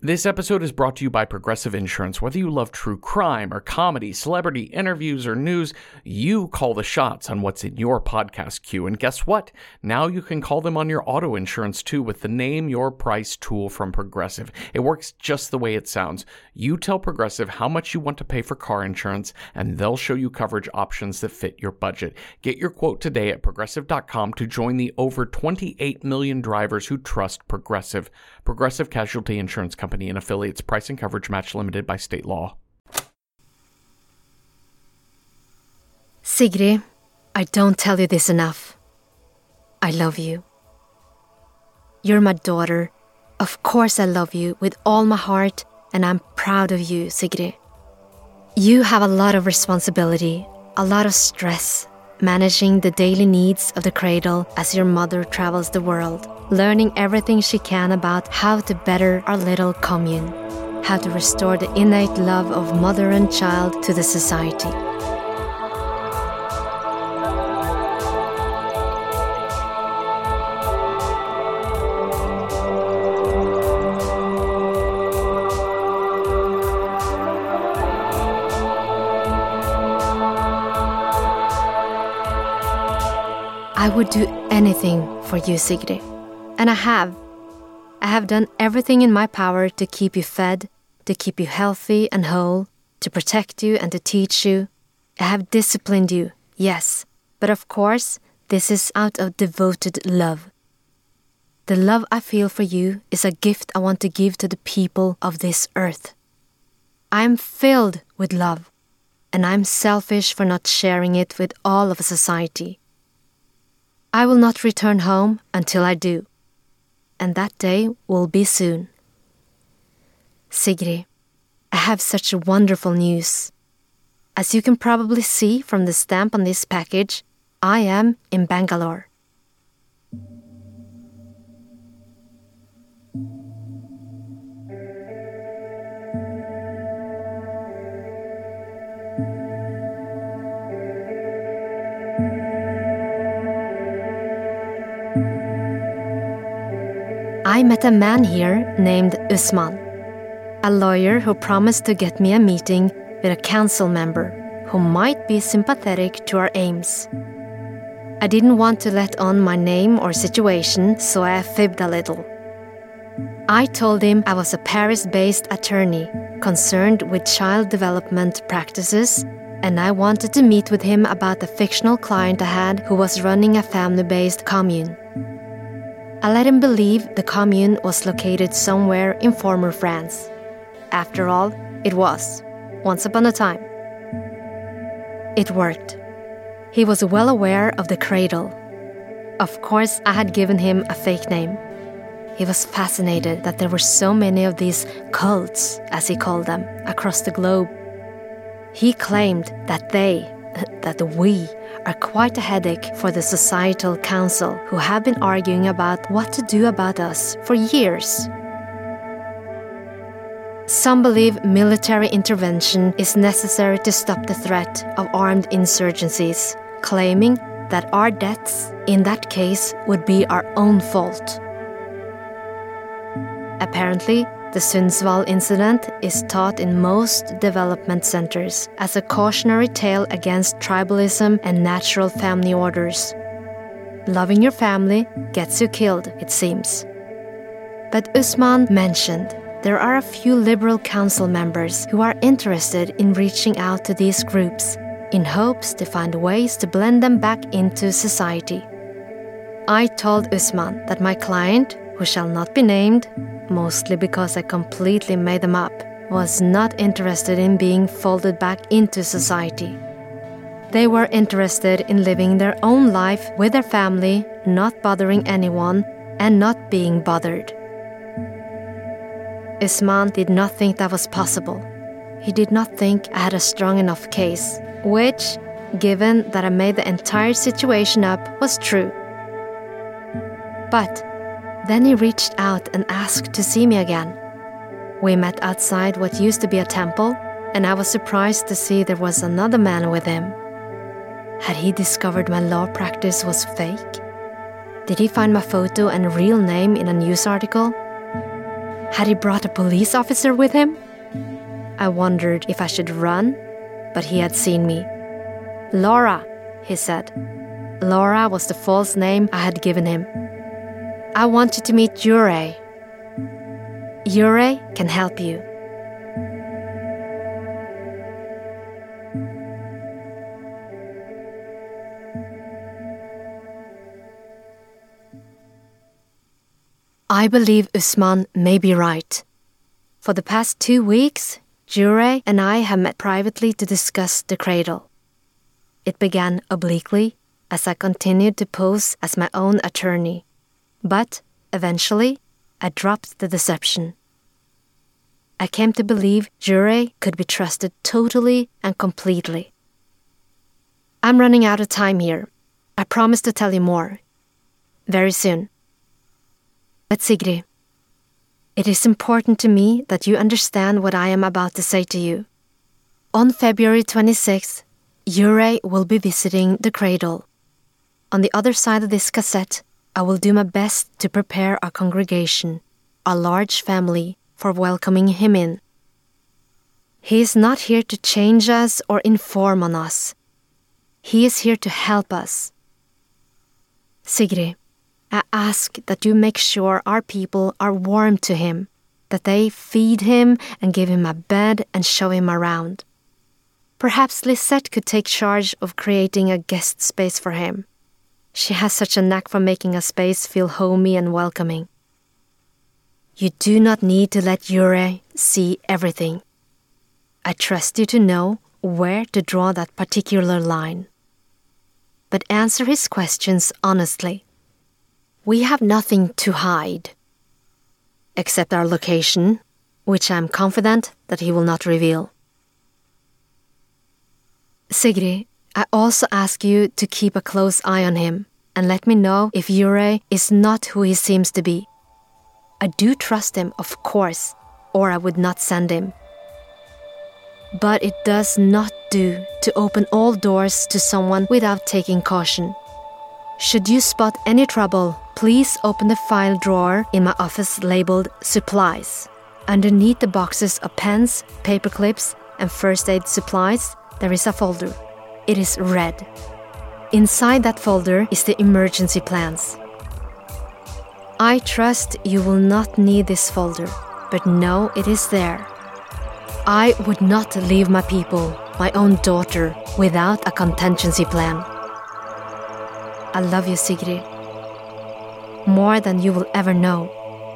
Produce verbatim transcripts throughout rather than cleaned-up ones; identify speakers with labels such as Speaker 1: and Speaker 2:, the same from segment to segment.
Speaker 1: This episode is brought to you by Progressive Insurance. Whether you love true crime or comedy, celebrity interviews or news, you call the shots on what's in your podcast queue. And guess what? Now you can call them on your auto insurance too with the Name Your Price tool from Progressive. It works just the way it sounds. You tell Progressive how much you want to pay for car insurance, and they'll show you coverage options that fit your budget. Get your quote today at progressive dot com to join the over twenty-eight million drivers who trust Progressive. Progressive Casualty Insurance Company and affiliates. Price and coverage match limited by state law.
Speaker 2: Sigrid, I don't tell you this enough. I love you. You're my daughter. Of course I love you with all my heart, and I'm proud of you, Sigrid. You have a lot of responsibility, a lot of stress, managing the daily needs of the cradle as your mother travels the world, learning everything she can about how to better our little commune, how to restore the innate love of mother and child to the society. I would do anything for you, Sigrid. And I have. I have done everything in my power to keep you fed, to keep you healthy and whole, to protect you and to teach you. I have disciplined you, yes. But of course, this is out of devoted love. The love I feel for you is a gift I want to give to the people of this earth. I am filled with love, and I am selfish for not sharing it with all of society. I will not return home until I do, and that day will be soon. Sigrid, I have such wonderful news. As you can probably see from the stamp on this package, I am in Bangalore. I met a man here named Usman, a lawyer who promised to get me a meeting with a council member who might be sympathetic to our aims. I didn't want to let on my name or situation, so I fibbed a little. I told him I was a Paris-based attorney concerned with child development practices, and I wanted to meet with him about a fictional client I had who was running a family-based commune. I let him believe the commune was located somewhere in former France. After all, it was, once upon a time. It worked. He was well aware of the cradle. Of course, I had given him a fake name. He was fascinated that there were so many of these cults, as he called them, across the globe. He claimed that they, that we, are quite a headache for the Societal Council, who have been arguing about what to do about us for years. Some believe military intervention is necessary to stop the threat of armed insurgencies, claiming that our deaths, in that case, would be our own fault. Apparently, the Sundsvall incident is taught in most development centers as a cautionary tale against tribalism and natural family orders. Loving your family gets you killed, it seems. But Usman mentioned there are a few liberal council members who are interested in reaching out to these groups in hopes to find ways to blend them back into society. I told Usman that my client, who shall not be named, mostly because I completely made them up, was not interested in being folded back into society. They were interested in living their own life with their family, not bothering anyone, and not being bothered. Usman did not think that was possible. He did not think I had a strong enough case, which, given that I made the entire situation up, was true. But then he reached out and asked to see me again. We met outside what used to be a temple, and I was surprised to see there was another man with him. Had he discovered my law practice was fake? Did he find my photo and real name in a news article? Had he brought a police officer with him? I wondered if I should run, but he had seen me. Laura, he said. Laura was the false name I had given him. I want you to meet Jure. Jure can help you. I believe Usman may be right. For the past two weeks, Jure and I have met privately to discuss the cradle. It began obliquely as I continued to pose as my own attorney. But eventually, I dropped the deception. I came to believe Jure could be trusted totally and completely. I'm running out of time here. I promise to tell you more. Very soon. But Sigrid, it is important to me that you understand what I am about to say to you. On February twenty-sixth, Jure will be visiting the cradle. On the other side of this cassette, I will do my best to prepare our congregation, our large family, for welcoming him in. He is not here to change us or inform on us. He is here to help us. Sigrid, I ask that you make sure our people are warm to him, that they feed him and give him a bed and show him around. Perhaps Lisette could take charge of creating a guest space for him. She has such a knack for making a space feel homey and welcoming. You do not need to let Jure see everything. I trust you to know where to draw that particular line. But answer his questions honestly. We have nothing to hide, except our location, which I'm confident that he will not reveal. Sigrid, I also ask you to keep a close eye on him and let me know if Jure is not who he seems to be. I do trust him, of course, or I would not send him. But it does not do to open all doors to someone without taking caution. Should you spot any trouble, please open the file drawer in my office labeled Supplies. Underneath the boxes of pens, paper clips, and first aid supplies, there is a folder. It is red. Inside that folder is the emergency plans. I trust you will not need this folder, but know it is there. I would not leave my people, my own daughter, without a contingency plan. I love you, Sigrid. More than you will ever know.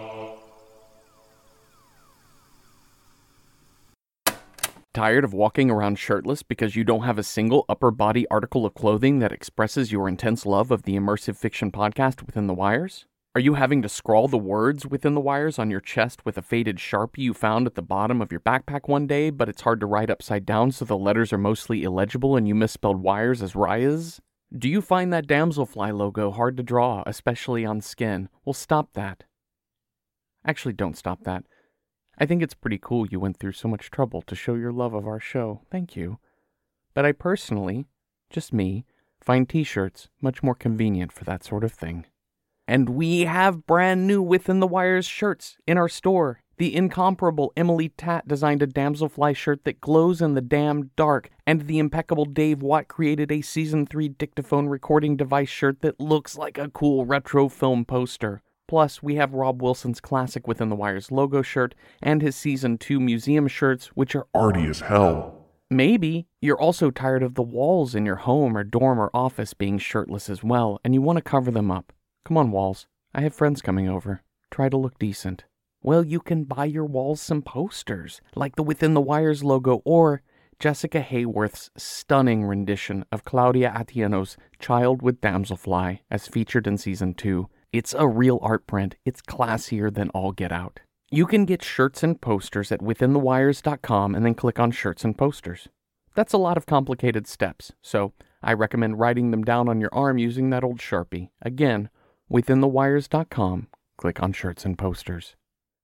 Speaker 1: Tired of walking around shirtless because you don't have a single upper body article of clothing that expresses your intense love of the immersive fiction podcast Within the Wires? Are you having to scrawl the words Within the Wires on your chest with a faded Sharpie you found at the bottom of your backpack one day, but it's hard to write upside down so the letters are mostly illegible and you misspelled wires as ryas? Do you find that damselfly logo hard to draw, especially on skin? Well, stop that. Actually, don't stop that. I think it's pretty cool you went through so much trouble to show your love of our show. Thank you. But I personally, just me, find t-shirts much more convenient for that sort of thing. And we have brand new Within the Wires shirts in our store. The incomparable Emily Tatt designed a damselfly shirt that glows in the damn dark, and the impeccable Dave Watt created a Season three dictaphone recording device shirt that looks like a cool retro film poster. Plus, we have Rob Wilson's classic Within the Wires logo shirt and his Season two museum shirts, which are arty as hell. Maybe you're also tired of the walls in your home or dorm or office being shirtless as well, and you want to cover them up. Come on, walls. I have friends coming over. Try to look decent. Well, you can buy your walls some posters, like the Within the Wires logo or Jessica Hayworth's stunning rendition of Claudia Atieno's Child with Damselfly, as featured in Season two. It's a real art print. It's classier than all get out. You can get shirts and posters at within the wires dot com and then click on Shirts and Posters. That's a lot of complicated steps, so I recommend writing them down on your arm using that old Sharpie. Again, within the wires dot com, click on Shirts and Posters.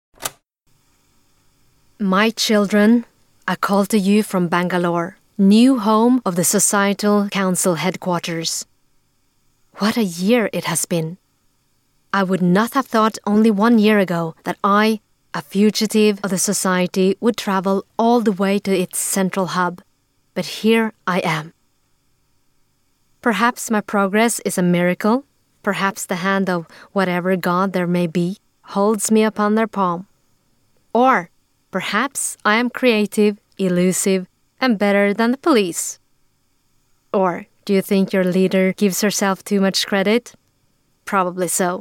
Speaker 2: My children, I call to you from Bangalore, new home of the Societal Council headquarters. What a year it has been. I would not have thought only one year ago that I, a fugitive of the society would travel all the way to its central hub. But here I am. Perhaps my progress is a miracle. Perhaps the hand of whatever God there may be holds me upon their palm. Or perhaps I am creative, elusive, and better than the police. Or do you think your leader gives herself too much credit? Probably so.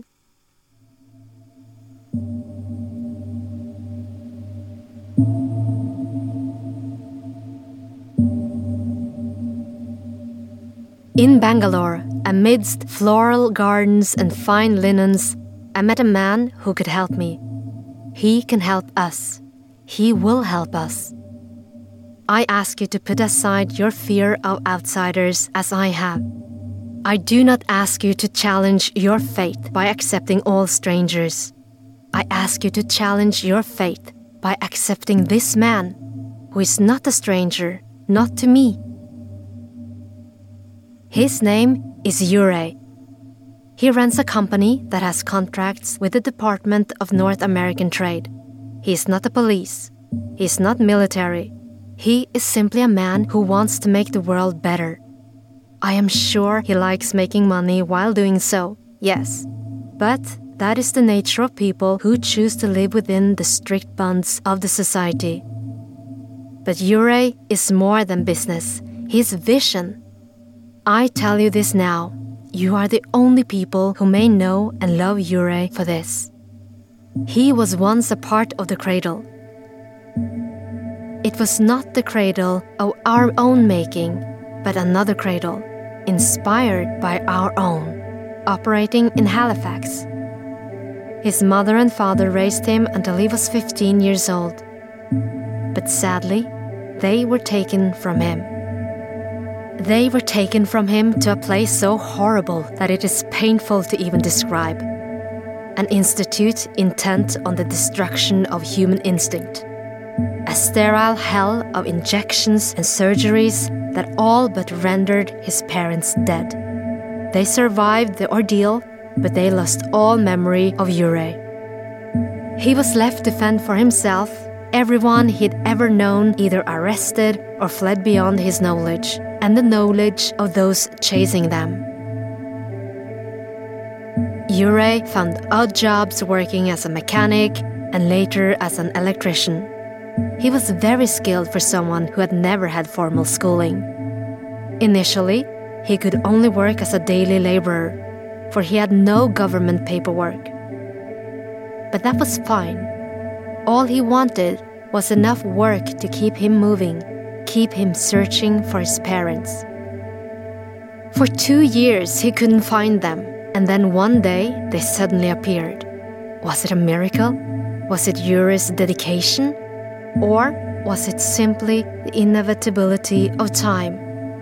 Speaker 2: In Bangalore, amidst floral gardens and fine linens, I met a man who could help me. He can help us. He will help us. I ask you to put aside your fear of outsiders as I have. I do not ask you to challenge your faith by accepting all strangers. I ask you to challenge your faith by accepting this man, who is not a stranger, not to me. His name is Juraj. He runs a company that has contracts with the Department of North American Trade. He is not the police. He is not military. He is simply a man who wants to make the world better. I am sure he likes making money while doing so, yes. But that is the nature of people who choose to live within the strict bonds of the society. But Juraj is more than business. He is vision. I tell you this now. You are the only people who may know and love Juraj for this. He was once a part of the cradle. It was not the cradle of our own making, but another cradle, inspired by our own, operating in Halifax. His mother and father raised him until he was fifteen years old. But sadly, they were taken from him. They were taken from him to a place so horrible that it is painful to even describe. An institute intent on the destruction of human instinct. A sterile hell of injections and surgeries that all but rendered his parents dead. They survived the ordeal, but they lost all memory of Juraj. He was left to fend for himself. Everyone he'd ever known either arrested or fled beyond his knowledge, and the knowledge of those chasing them. Juraj found odd jobs working as a mechanic and later as an electrician. He was very skilled for someone who had never had formal schooling. Initially, he could only work as a daily laborer, for he had no government paperwork. But that was fine. All he wanted was enough work to keep him moving, keep him searching for his parents. For two years he couldn't find them, and then one day they suddenly appeared. Was it a miracle? Was it Juraj's dedication? Or was it simply the inevitability of time?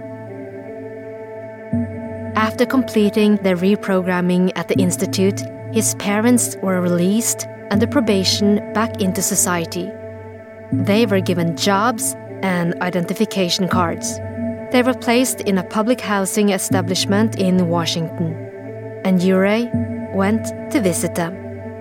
Speaker 2: After completing their reprogramming at the Institute, his parents were released under probation back into society. They were given jobs and identification cards. They were placed in a public housing establishment in Washington, and Juraj went to visit them.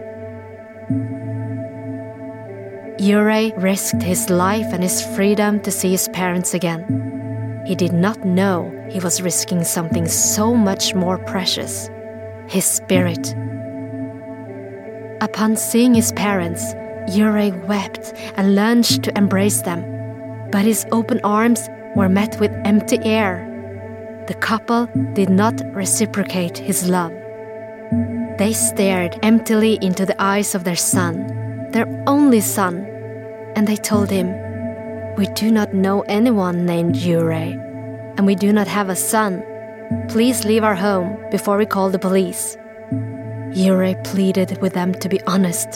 Speaker 2: Juraj risked his life and his freedom to see his parents again. He did not know he was risking something so much more precious, his spirit. Upon seeing his parents, Juraj wept and lunged to embrace them, but his open arms were met with empty air. The couple did not reciprocate his love. They stared emptily into the eyes of their son, their only son, and they told him, "We do not know anyone named Juraj, and we do not have a son. Please leave our home before we call the police." Juraj pleaded with them to be honest.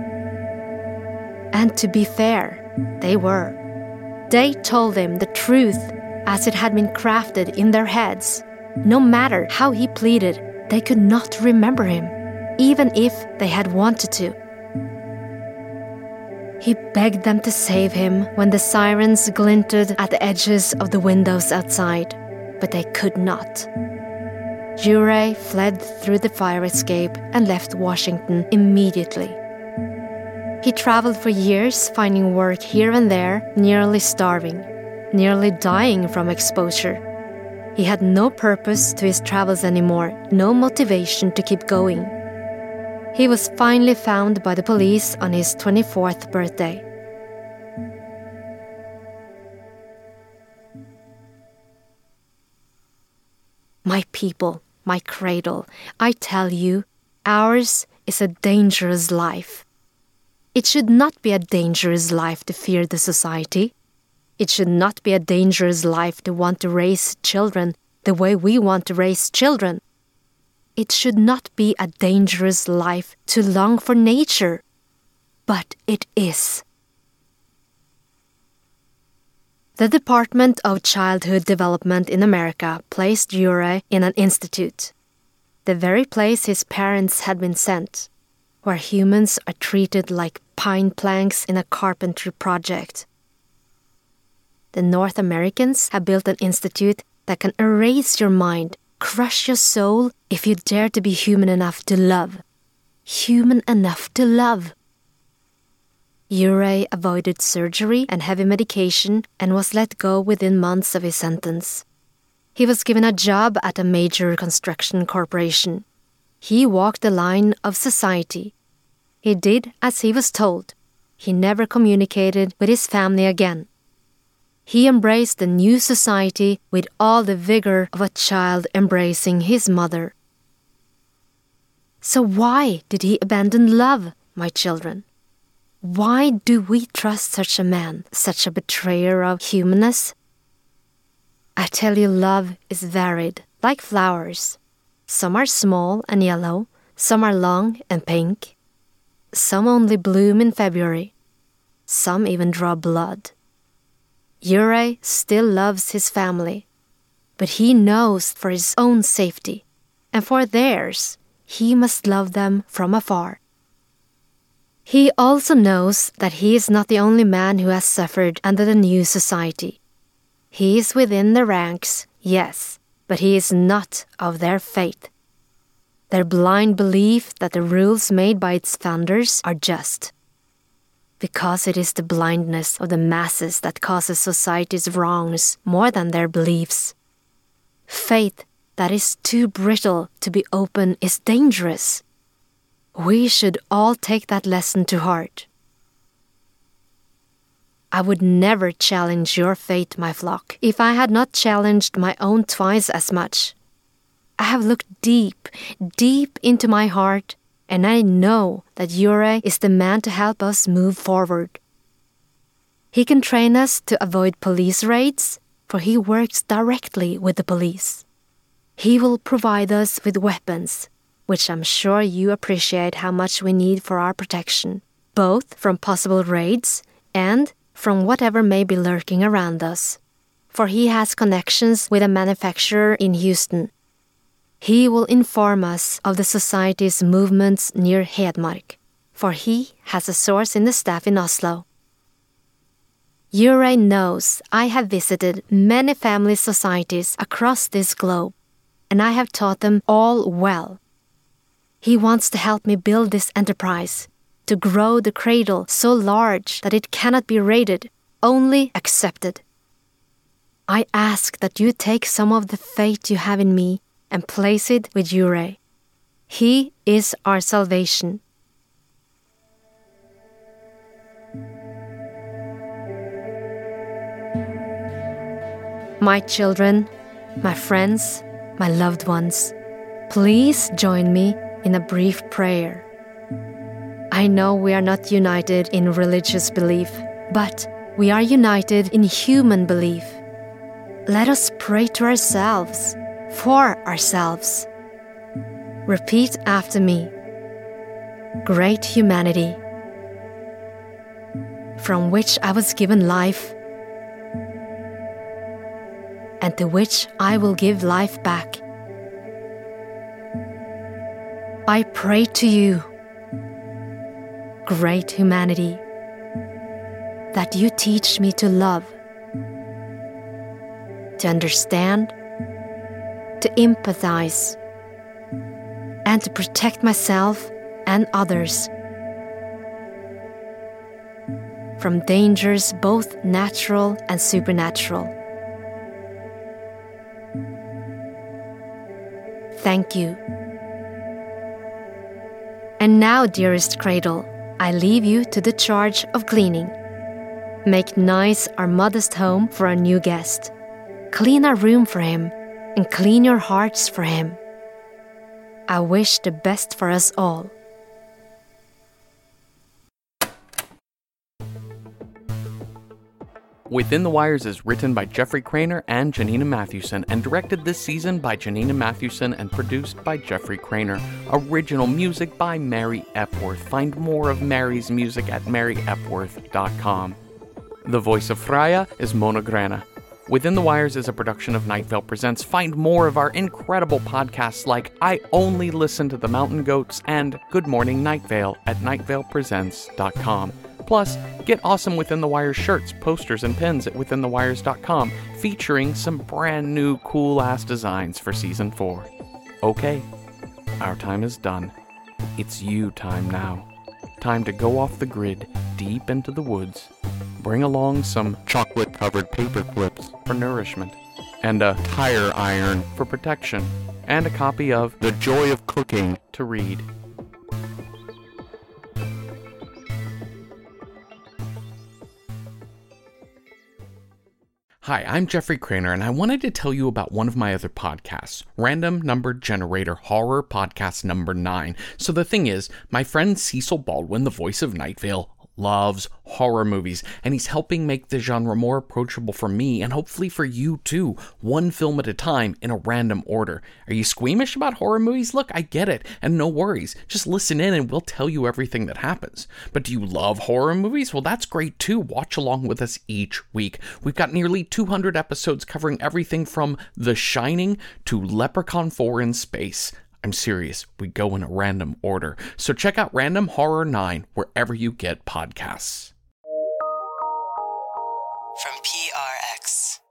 Speaker 2: And to be fair, they were. They told him the truth as it had been crafted in their heads. No matter how he pleaded, they could not remember him, even if they had wanted to. He begged them to save him when the sirens glinted at the edges of the windows outside, but they could not. Juraj fled through the fire escape and left Washington immediately. He traveled for years, finding work here and there, nearly starving, nearly dying from exposure. He had no purpose to his travels anymore, no motivation to keep going. He was finally found by the police on his twenty-fourth birthday. My people, my cradle, I tell you, ours is a dangerous life. It should not be a dangerous life to fear the society. It should not be a dangerous life to want to raise children the way we want to raise children. It should not be a dangerous life to long for nature. But it is. The Department of Childhood Development in America placed Ure in an institute, the very place his parents had been sent, where humans are treated like pine planks in a carpentry project. The North Americans have built an institute that can erase your mind, crush your soul if you dare to be human enough to love. Human enough to love. Ure avoided surgery and heavy medication and was let go within months of his sentence. He was given a job at a major construction corporation. He walked the line of society. He did as he was told. He never communicated with his family again. He embraced the new society with all the vigor of a child embracing his mother. So why did he abandon love, my children? Why do we trust such a man, such a betrayer of humanness? I tell you, love is varied, like flowers. Some are small and yellow, some are long and pink. Some only bloom in February. Some even draw blood. Ure still loves his family, but he knows for his own safety, and for theirs, he must love them from afar. He also knows that he is not the only man who has suffered under the new society. He is within the ranks, yes, but he is not of their faith. Their blind belief that the rules made by its founders are just. Because it is the blindness of the masses that causes society's wrongs more than their beliefs. Faith that is too brittle to be open is dangerous. We should all take that lesson to heart. I would never challenge your faith, my flock, if I had not challenged my own twice as much. I have looked deep, deep into my heart, and I know that Ure is the man to help us move forward. He can train us to avoid police raids, for he works directly with the police. He will provide us with weapons, which I'm sure you appreciate how much we need for our protection, both from possible raids and from whatever may be lurking around us. For he has connections with a manufacturer in Houston. He will inform us of the society's movements near Hedmark, for he has a source in the staff in Oslo. Ure knows I have visited many family societies across this globe, and I have taught them all well. He wants to help me build this enterprise, to grow the cradle so large that it cannot be raided, only accepted. I ask that you take some of the faith you have in me and place it with Ure. He is our salvation. My children, my friends, my loved ones, please join me in a brief prayer. I know we are not united in religious belief, but we are united in human belief. Let us pray to ourselves, for ourselves. Repeat after me. Great humanity, from which I was given life, and to which I will give life back. I pray to you, great humanity, that you teach me to love, to understand, to empathize, and to protect myself and others. from dangers both natural and supernatural. Thank you. And now, dearest Cradle, I leave you to the charge of cleaning. Make nice our modest home for our new guest. Clean our room for him, and clean your hearts for him. I wish the best for us all.
Speaker 1: Within the Wires is written by Jeffrey Cranor and Janina Matthewson and directed this season by Janina Matthewson and produced by Jeffrey Cranor. Original music by Mary Epworth. Find more of Mary's music at mary epworth dot com. The voice of Freya is Mona Grana. Within the Wires is a production of Night Vale Presents. Find more of our incredible podcasts like I Only Listen to the Mountain Goats and Good Morning Night Vale at night vale presents dot com. Plus, get awesome Within the Wires shirts, posters, and pins at within the wires dot com, featuring some brand new cool-ass designs for Season four. Okay, our time is done. It's you time now. Time to go off the grid, deep into the woods. Bring along some chocolate-covered paper clips for nourishment, and a tire iron for protection, and a copy of The Joy of Cooking to read. Hi, I'm Jeffrey Cranor, and I wanted to tell you about one of my other podcasts, Random Number Generator Horror Podcast Number nine. So the thing is, my friend Cecil Baldwin, the voice of Night Vale, loves horror movies, and he's helping make the genre more approachable for me and hopefully for you too, one film at a time in a random order. Are you squeamish about horror movies? Look, I get it, and no worries. Just listen in and we'll tell you everything that happens. But do you love horror movies? Well, that's great too. Watch along with us each week. We've got nearly two hundred episodes covering everything from The Shining to Leprechaun four in Space. I'm serious, we go in a random order. So check out Random Horror nine wherever you get podcasts.
Speaker 3: From P R X.